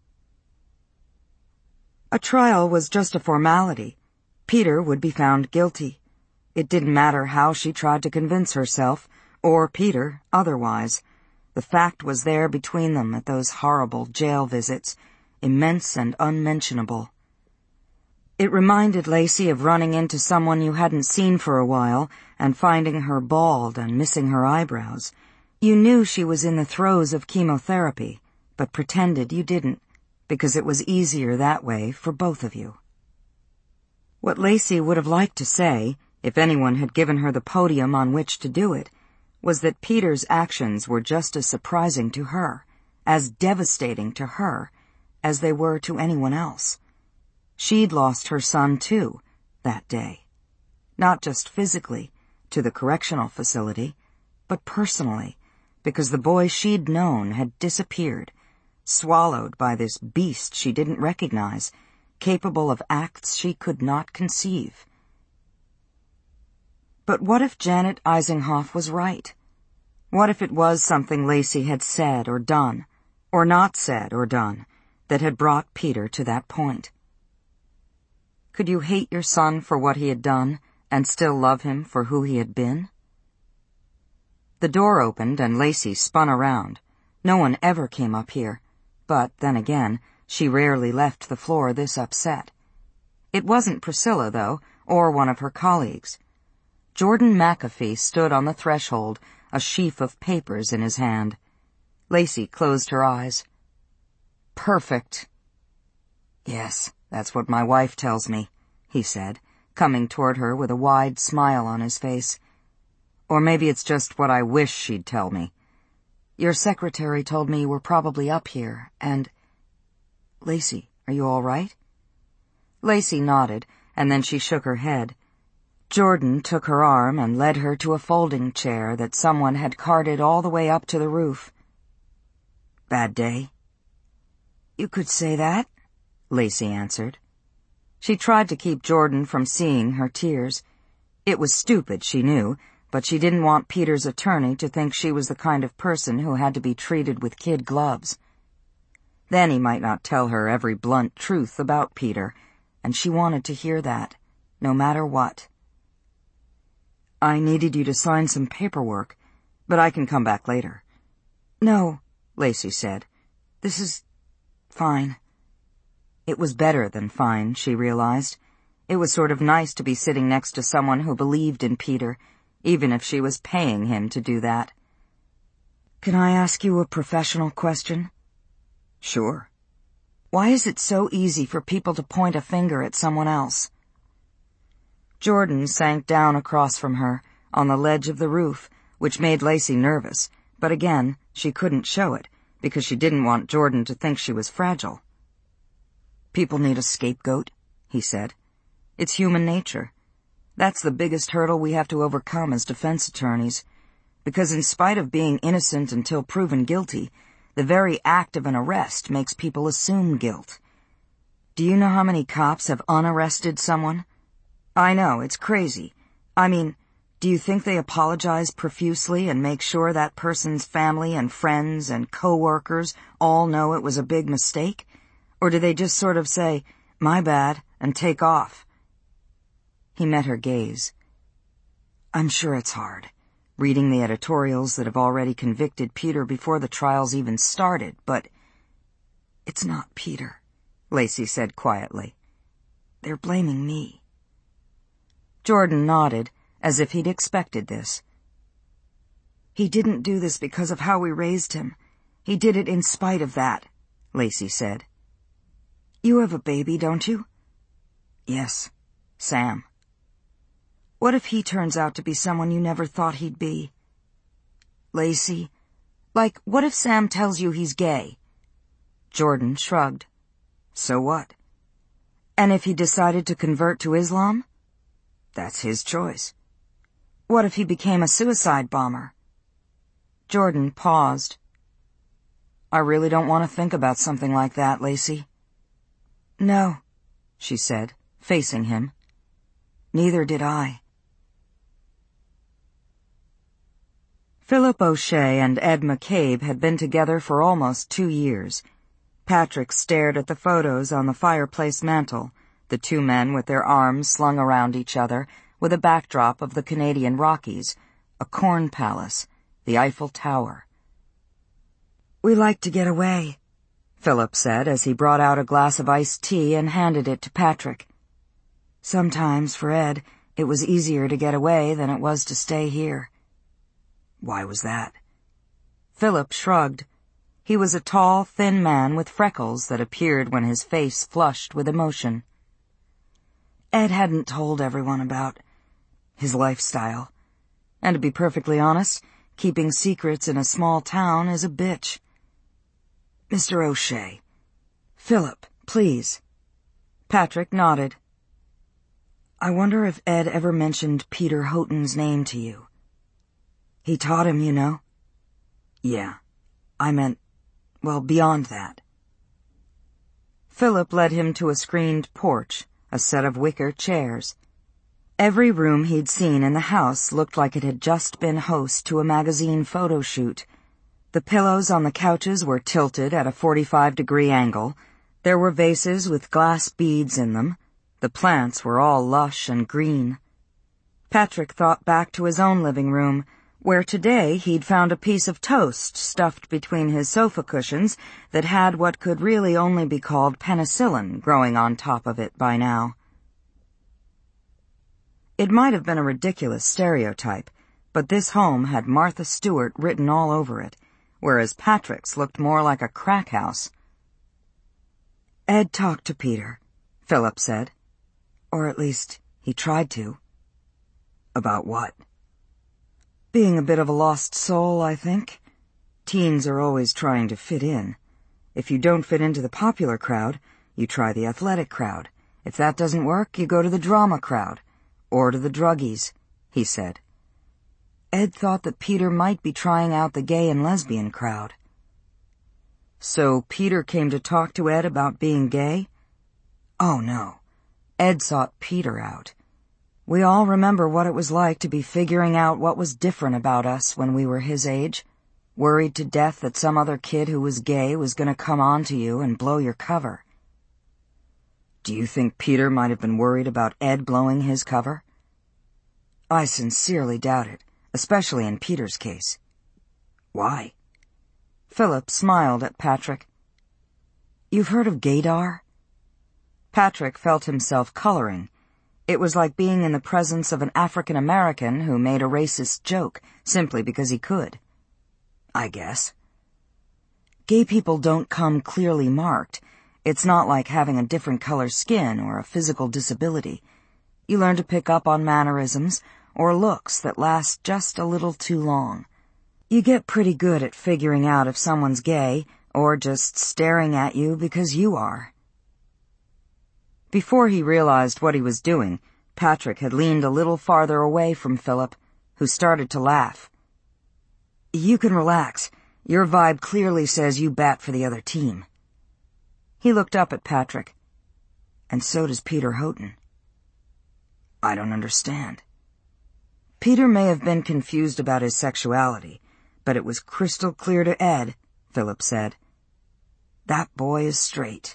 A trial was just a formality. Peter would be found guilty. It didn't matter how she tried to convince herself, or Peter otherwise. The fact was there between them at those horrible jail visits, immense and unmentionable. It reminded Lacey of running into someone you hadn't seen for a while and finding her bald and missing her eyebrows. You knew she was in the throes of chemotherapy, but pretended you didn't, because it was easier that way for both of you. What Lacey would have liked to say, if anyone had given her the podium on which to do it, was that Peter's actions were just as surprising to her, as devastating to her, as they were to anyone else. She'd lost her son, too, that day. Not just physically, to the correctional facility, but personally, because the boy she'd known had disappeared, swallowed by this beast she didn't recognize, capable of acts she could not conceive. But what if Janet Isinghoff was right? What if it was something Lacey had said or done, or not said or done, that had brought Peter to that point? Could you hate your son for what he had done and still love him for who he had been? The door opened and Lacey spun around. No one ever came up here, but then again, she rarely left the floor this upset. It wasn't Priscilla, though, or one of her colleagues. Jordan McAfee stood on the threshold, a sheaf of papers in his hand. Lacey closed her eyes. Perfect. Yes, that's what my wife tells me, he said, coming toward her with a wide smile on his face. Or maybe it's just what I wish she'd tell me. Your secretary told me you were probably up here, and... Lacey, are you all right? Lacey nodded, and then she shook her head. Jordan took her arm and led her to a folding chair that someone had carted all the way up to the roof. Bad day? You could say that, Lacey answered. She tried to keep Jordan from seeing her tears. It was stupid, she knew, but she didn't want Peter's attorney to think she was the kind of person who had to be treated with kid gloves. Then he might not tell her every blunt truth about Peter, and she wanted to hear that, no matter what. I needed you to sign some paperwork, but I can come back later. No, Lacey said. This is fine. It was better than fine, she realized. It was sort of nice to be sitting next to someone who believed in Peter, even if she was paying him to do that. Can I ask you a professional question? Sure. Why is it so easy for people to point a finger at someone else? Jordan sank down across from her, on the ledge of the roof, which made Lacey nervous, but again, she couldn't show it, because she didn't want Jordan to think she was fragile. People need a scapegoat, he said. It's human nature. That's the biggest hurdle we have to overcome as defense attorneys, because in spite of being innocent until proven guilty, the very act of an arrest makes people assume guilt. Do you know how many cops have unarrested someone? I know, it's crazy. I mean, do you think they apologize profusely and make sure that person's family and friends and co-workers all know it was a big mistake? Or do they just sort of say, my bad, and take off? He met her gaze. I'm sure it's hard, reading the editorials that have already convicted Peter before the trials even started, but... It's not Peter, Lacey said quietly. They're blaming me. Jordan nodded, as if he'd expected this. He didn't do this because of how we raised him. He did it in spite of that, Lacey said. You have a baby, don't you? Yes, Sam. What if he turns out to be someone you never thought he'd be? Lacey, like, what if Sam tells you he's gay? Jordan shrugged. So what? And if he decided to convert to Islam? That's his choice. What if he became a suicide bomber? Jordan paused. I really don't want to think about something like that, Lacey. No, she said, facing him. Neither did I. Philip O'Shea and Ed McCabe had been together for almost 2 years. Patrick stared at the photos on the fireplace mantel, the two men with their arms slung around each other, with a backdrop of the Canadian Rockies, a corn palace, the Eiffel Tower. "We like to get away," Philip said as he brought out a glass of iced tea and handed it to Patrick. Sometimes, for Ed, it was easier to get away than it was to stay here. Why was that? Philip shrugged. He was a tall, thin man with freckles that appeared when his face flushed with emotion. Ed hadn't told everyone about his lifestyle. And to be perfectly honest, keeping secrets in a small town is a bitch. Mr. O'Shea. Philip, please. Patrick nodded. I wonder if Ed ever mentioned Peter Houghton's name to you. He taught him, you know. Yeah, I meant, well, beyond that. Philip led him to a screened porch, a set of wicker chairs. Every room he'd seen in the house looked like it had just been host to a magazine photo shoot. The pillows on the couches were tilted at a 45-degree angle. There were vases with glass beads in them. The plants were all lush and green. Patrick thought back to his own living room, where today he'd found a piece of toast stuffed between his sofa cushions that had what could really only be called penicillin growing on top of it by now. It might have been a ridiculous stereotype, but this home had Martha Stewart written all over it, whereas Patrick's looked more like a crack house. Ed talked to Peter, Philip said. Or at least, he tried to. About what? Being a bit of a lost soul, I think. Teens are always trying to fit in. If you don't fit into the popular crowd, you try the athletic crowd. If that doesn't work, you go to the drama crowd. Or to the druggies, he said. Ed thought that Peter might be trying out the gay and lesbian crowd. So Peter came to talk to Ed about being gay? Oh, no. Ed sought Peter out. We all remember what it was like to be figuring out what was different about us when we were his age, worried to death that some other kid who was gay was going to come on to you and blow your cover. Do you think Peter might have been worried about Ed blowing his cover? I sincerely doubt it, especially in Peter's case. Why? Philip smiled at Patrick. You've heard of gaydar? Patrick felt himself coloring. It was like being in the presence of an African-American who made a racist joke simply because he could. I guess. Gay people don't come clearly marked. It's not like having a different color skin or a physical disability. You learn to pick up on mannerisms or looks that last just a little too long. You get pretty good at figuring out if someone's gay or just staring at you because you are. Before he realized what he was doing, Patrick had leaned a little farther away from Philip, who started to laugh. You can relax. Your vibe clearly says you bat for the other team. He looked up at Patrick. And so does Peter Houghton. I don't understand. Peter may have been confused about his sexuality, but it was crystal clear to Ed, Philip said. That boy is straight.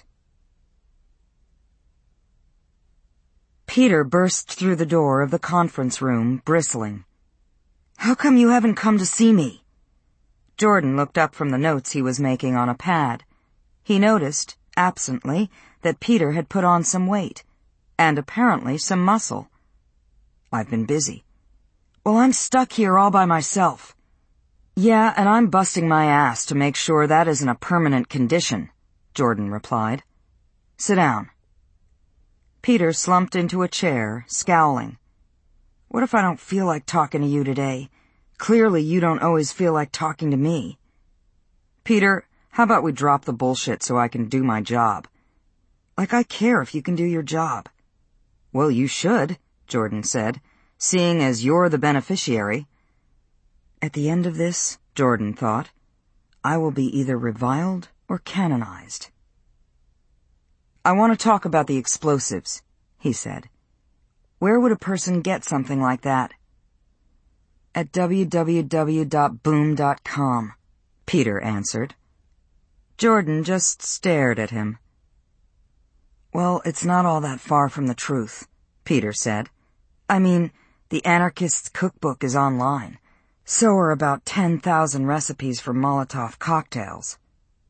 Peter burst through the door of the conference room, bristling. How come you haven't come to see me? Jordan looked up from the notes he was making on a pad. He noticed, absently, that Peter had put on some weight, and apparently some muscle. I've been busy. Well, I'm stuck here all by myself. Yeah, and I'm busting my ass to make sure that isn't a permanent condition, Jordan replied. Sit down. Peter slumped into a chair, scowling. What if I don't feel like talking to you today? Clearly you don't always feel like talking to me. Peter, how about we drop the bullshit so I can do my job? Like I care if you can do your job. Well, you should, Jordan said, seeing as you're the beneficiary. At the end of this, Jordan thought, I will be either reviled or canonized. I want to talk about the explosives, he said. Where would a person get something like that? At www.boom.com, Peter answered. Jordan just stared at him. Well, it's not all that far from the truth, Peter said. I mean, the anarchist's cookbook is online. So are about 10,000 recipes for Molotov cocktails.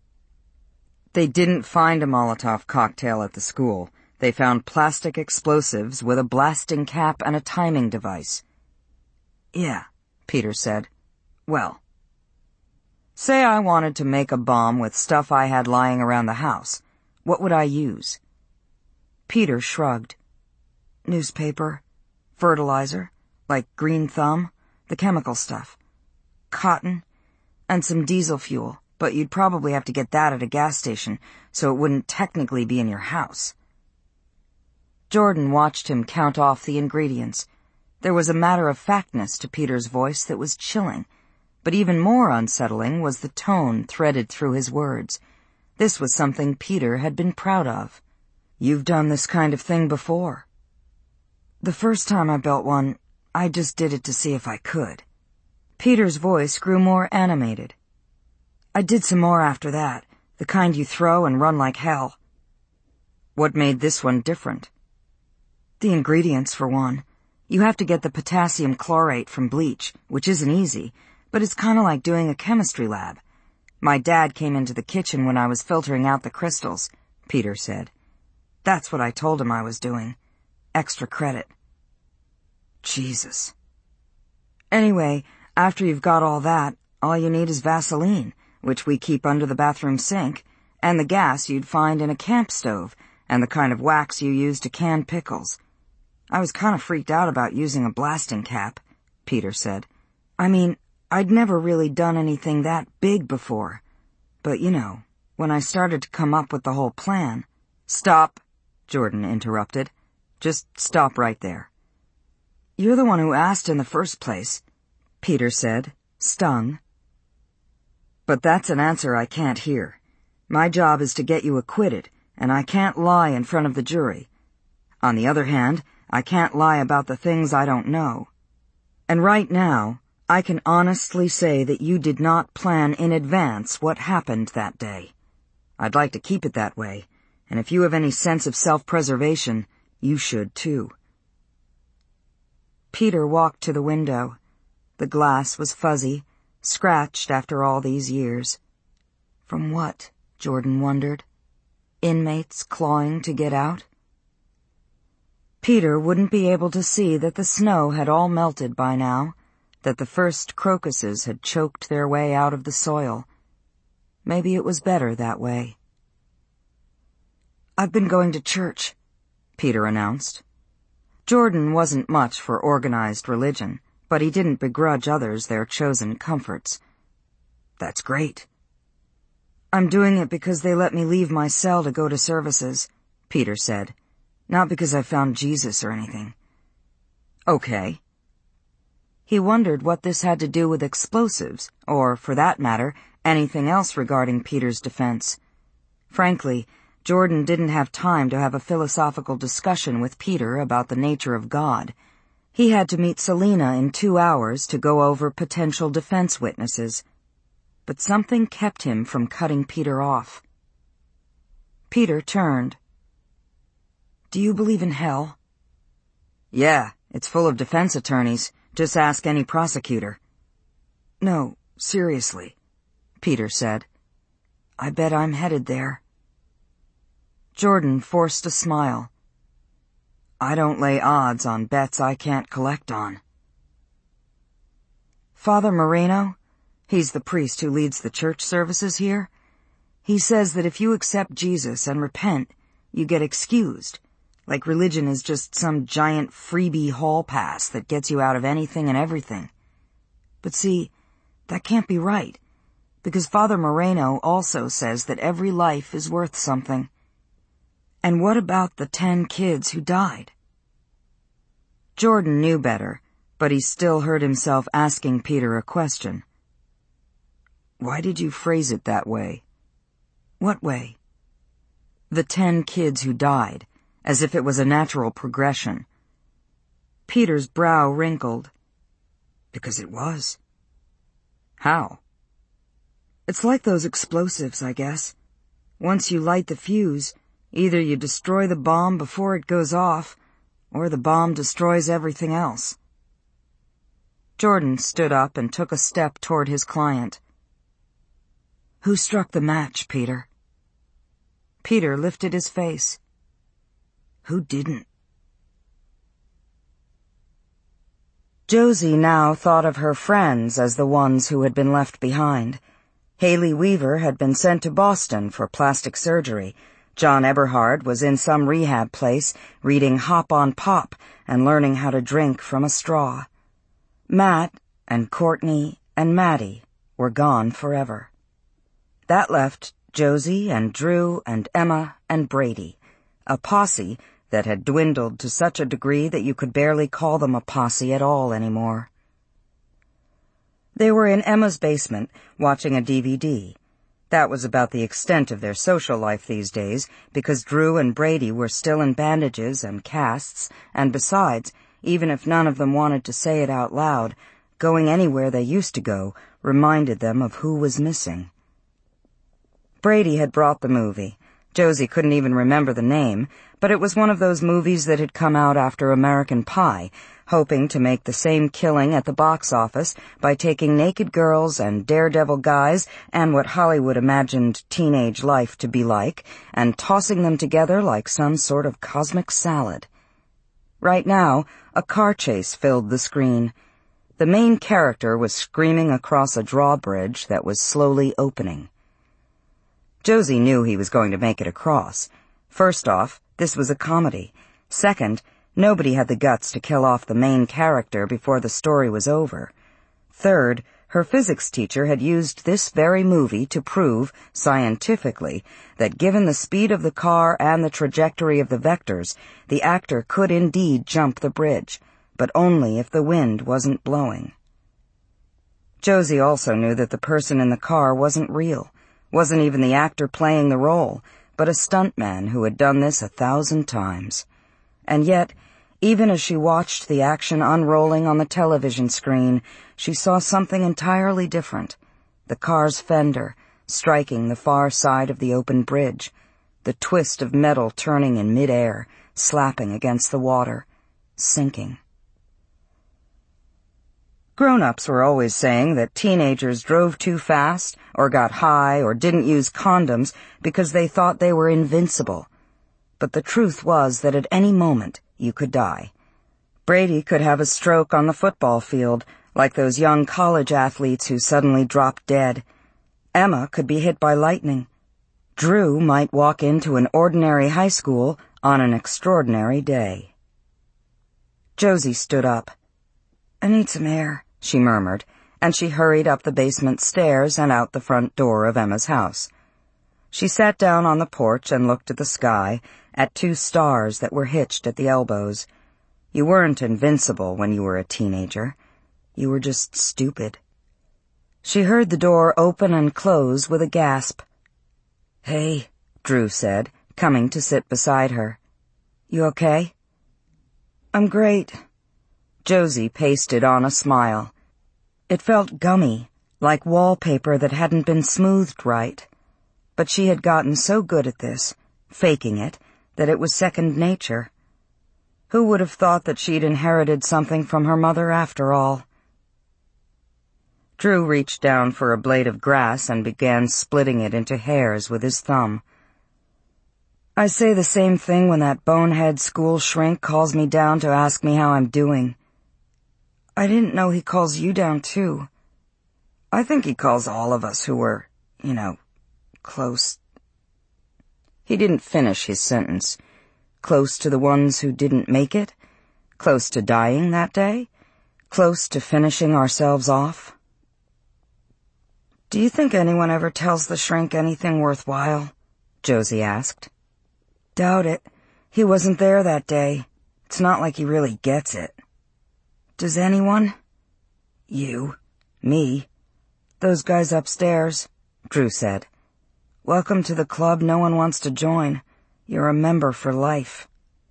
They didn't find a Molotov cocktail at the school. They found plastic explosives with a blasting cap and a timing device. Yeah, Peter said. Well, say I wanted to make a bomb with stuff I had lying around the house. What would I use? Peter shrugged. Newspaper, fertilizer, like green thumb, the chemical stuff, cotton, and some diesel fuel, but you'd probably have to get that at a gas station, so it wouldn't technically be in your house. Jordan watched him count off the ingredients. There was a matter-of-factness to Peter's voice that was chilling, but even more unsettling was the tone threaded through his words. This was something Peter had been proud of. You've done this kind of thing before. The first time I built one, I just did it to see if I could. Peter's voice grew more animated. I did some more after that, the kind you throw and run like hell. What made this one different? The ingredients, for one. You have to get the potassium chlorate from bleach, which isn't easy, but it's kind of like doing a chemistry lab. My dad came into the kitchen when I was filtering out the crystals, Peter said. That's what I told him I was doing. Extra credit. Jesus. Anyway, after you've got all that, all you need is Vaseline, which we keep under the bathroom sink, and the gas you'd find in a camp stove, and the kind of wax you use to can pickles. I was kind of freaked out about using a blasting cap, Peter said. I mean, I'd never really done anything that big before. But, you know, when I started to come up with the whole plan... Stop, Jordan interrupted. Just stop right there. You're the one who asked in the first place, Peter said, stung. But that's an answer I can't hear. My job is to get you acquitted, and I can't lie in front of the jury. On the other hand, I can't lie about the things I don't know. And right now, I can honestly say that you did not plan in advance what happened that day. I'd like to keep it that way, and if you have any sense of self-preservation, you should too. Peter walked to the window. The glass was fuzzy, scratched after all these years. From what, Jordan wondered? Inmates clawing to get out? Peter wouldn't be able to see that the snow had all melted by now, that the first crocuses had choked their way out of the soil. Maybe it was better that way. I've been going to church, Peter announced. Jordan wasn't much for organized religion, but he didn't begrudge others their chosen comforts. That's great. I'm doing it because they let me leave my cell to go to services, Peter said. Not because I found Jesus or anything. Okay. He wondered what this had to do with explosives, or, for that matter, anything else regarding Peter's defense. Frankly, Jordan didn't have time to have a philosophical discussion with Peter about the nature of God. He had to meet Selena in 2 hours to go over potential defense witnesses. But something kept him from cutting Peter off. Peter turned. Do you believe in hell? Yeah, it's full of defense attorneys. Just ask any prosecutor. No, seriously, Peter said. I bet I'm headed there. Jordan forced a smile. I don't lay odds on bets I can't collect on. Father Moreno, he's the priest who leads the church services here. He says that if you accept Jesus and repent, you get excused. Like religion is just some giant freebie hall pass that gets you out of anything and everything. But see, that can't be right, because Father Moreno also says that every life is worth something. And what about the 10 kids who died? Jordan knew better, but he still heard himself asking Peter a question. Why did you phrase it that way? What way? The 10 kids who died. As if it was a natural progression. Peter's brow wrinkled. Because it was. How? It's like those explosives, I guess. Once you light the fuse, either you destroy the bomb before it goes off, or the bomb destroys everything else. Jordan stood up and took a step toward his client. "Who struck the match, Peter?" Peter lifted his face. "Who didn't?" Josie now thought of her friends as the ones who had been left behind. Haley Weaver had been sent to Boston for plastic surgery. John Eberhard was in some rehab place reading Hop on Pop and learning how to drink from a straw. Matt and Courtney and Maddie were gone forever. That left Josie and Drew and Emma and Brady, a posse that had dwindled to such a degree that you could barely call them a posse at all anymore. They were in Emma's basement watching a DVD. That was about the extent of their social life these days, because Drew and Brady were still in bandages and casts, and besides, even if none of them wanted to say it out loud, going anywhere they used to go reminded them of who was missing. Brady had brought the movie. Josie couldn't even remember the name, but it was one of those movies that had come out after American Pie, hoping to make the same killing at the box office by taking naked girls and daredevil guys and what Hollywood imagined teenage life to be like and tossing them together like some sort of cosmic salad. Right now, a car chase filled the screen. The main character was screaming across a drawbridge that was slowly opening. Josie knew he was going to make it across. First off, this was a comedy. Second, nobody had the guts to kill off the main character before the story was over. Third, her physics teacher had used this very movie to prove, scientifically, that given the speed of the car and the trajectory of the vectors, the actor could indeed jump the bridge, but only if the wind wasn't blowing. Josie also knew that the person in the car wasn't real. Wasn't even the actor playing the role, but a stuntman who had done this 1,000 times. And yet, even as she watched the action unrolling on the television screen, she saw something entirely different. The car's fender, striking the far side of the open bridge, the twist of metal turning in midair, slapping against the water, sinking. Grown-ups were always saying that teenagers drove too fast, or got high, or didn't use condoms because they thought they were invincible. But the truth was that at any moment you could die. Brady could have a stroke on the football field, like those young college athletes who suddenly dropped dead. Emma could be hit by lightning. Drew might walk into an ordinary high school on an extraordinary day. Josie stood up. "I need some air," she murmured, and she hurried up the basement stairs and out the front door of Emma's house. She sat down on the porch and looked at the sky, at 2 stars that were hitched at the elbows. You weren't invincible when you were a teenager. You were just stupid. She heard the door open and close with a gasp. "Hey," Drew said, coming to sit beside her. "You okay?" "I'm great." Josie pasted on a smile. It felt gummy, like wallpaper that hadn't been smoothed right. But she had gotten so good at this, faking it, that it was second nature. Who would have thought that she'd inherited something from her mother after all? Drew reached down for a blade of grass and began splitting it into hairs with his thumb. "I say the same thing when that bonehead school shrink calls me down to ask me how I'm doing." "I didn't know he calls you down, too." "I think he calls all of us who were, close." He didn't finish his sentence. Close to the ones who didn't make it? Close to dying that day? Close to finishing ourselves off? "Do you think anyone ever tells the shrink anything worthwhile?" Josie asked. "Doubt it. He wasn't there that day. It's not like he really gets it." "Does anyone?" "You. Me. Those guys upstairs," Drew said. "Welcome to the club no one wants to join. You're a member for life."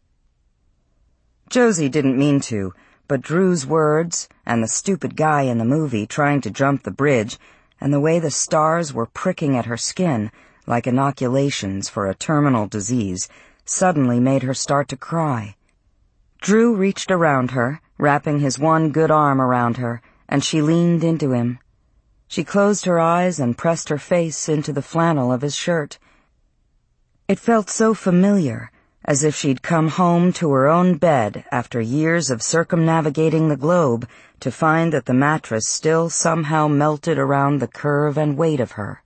Josie didn't mean to, but Drew's words, and the stupid guy in the movie trying to jump the bridge, and the way the stars were pricking at her skin, like inoculations for a terminal disease, suddenly made her start to cry. Drew reached around her, wrapping his one good arm around her, and she leaned into him. She closed her eyes and pressed her face into the flannel of his shirt. It felt so familiar, as if she'd come home to her own bed after years of circumnavigating the globe to find that the mattress still somehow melted around the curve and weight of her.